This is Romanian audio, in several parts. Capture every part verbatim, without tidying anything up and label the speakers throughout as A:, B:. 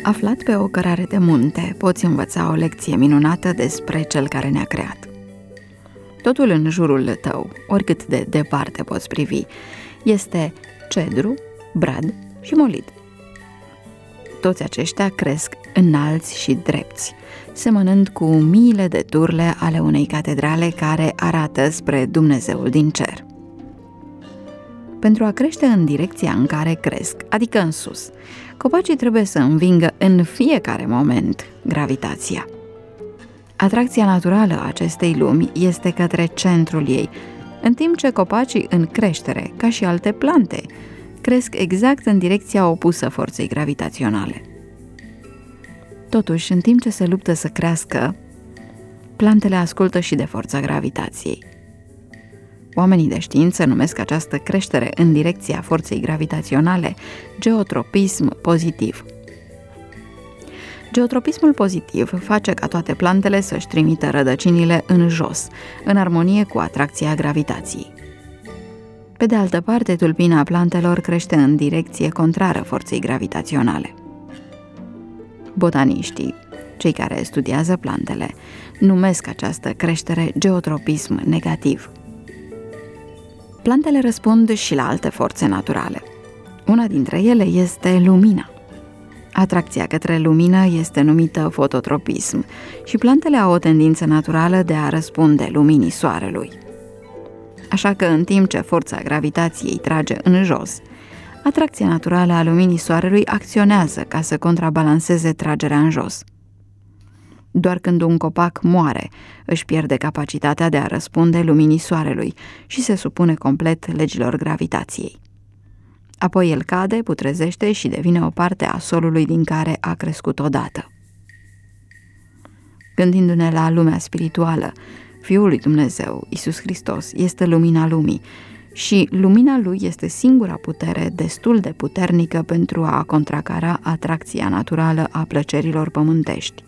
A: Aflat pe o cărare de munte, poți învăța o lecție minunată despre Cel care ne-a creat. Totul în jurul tău, oricât de departe poți privi, este cedru, brad și molid. Toți aceștia cresc înalți și drepți, semănând cu miile de turle ale unei catedrale care arată spre Dumnezeul din cer. Pentru a crește în direcția în care cresc, adică în sus, copacii trebuie să învingă în fiecare moment gravitația. Atracția naturală a acestei lumi este către centrul ei, în timp ce copacii în creștere, ca și alte plante, cresc exact în direcția opusă forței gravitaționale. Totuși, în timp ce se luptă să crească, plantele ascultă și de forța gravitației. Oamenii de știință numesc această creștere în direcția forței gravitaționale geotropism pozitiv. Geotropismul pozitiv face ca toate plantele să-și trimită rădăcinile în jos, în armonie cu atracția gravitației. Pe de altă parte, tulpina plantelor crește în direcție contrară forței gravitaționale. Botaniștii, cei care studiază plantele, numesc această creștere geotropism negativ. Plantele răspund și la alte forțe naturale. Una dintre ele este lumina. Atracția către lumină este numită fototropism și plantele au o tendință naturală de a răspunde luminii soarelui. Așa că în timp ce forța gravitației trage în jos, atracția naturală a luminii soarelui acționează ca să contrabalanceze tragerea în jos. Doar când un copac moare, își pierde capacitatea de a răspunde luminii soarelui și se supune complet legilor gravitației. Apoi el cade, putrezește și devine o parte a solului din care a crescut odată. Gândindu-ne la lumea spirituală, Fiul lui Dumnezeu, Iisus Hristos, este lumina lumii și lumina lui este singura putere destul de puternică pentru a contracara atracția naturală a plăcerilor pământești.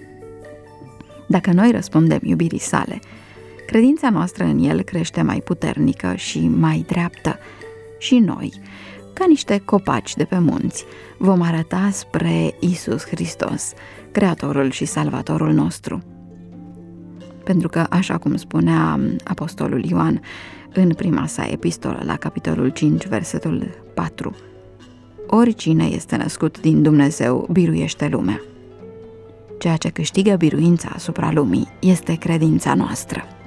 A: Dacă noi răspundem iubirii sale, credința noastră în el crește mai puternică și mai dreaptă și noi, ca niște copaci de pe munți, vom arăta spre Iisus Hristos, Creatorul și Salvatorul nostru. Pentru că, așa cum spunea apostolul Ioan în prima sa epistolă, la capitolul cinci, versetul patru, oricine este născut din Dumnezeu biruiește lumea. Ceea ce câștigă biruința asupra lumii este credința noastră.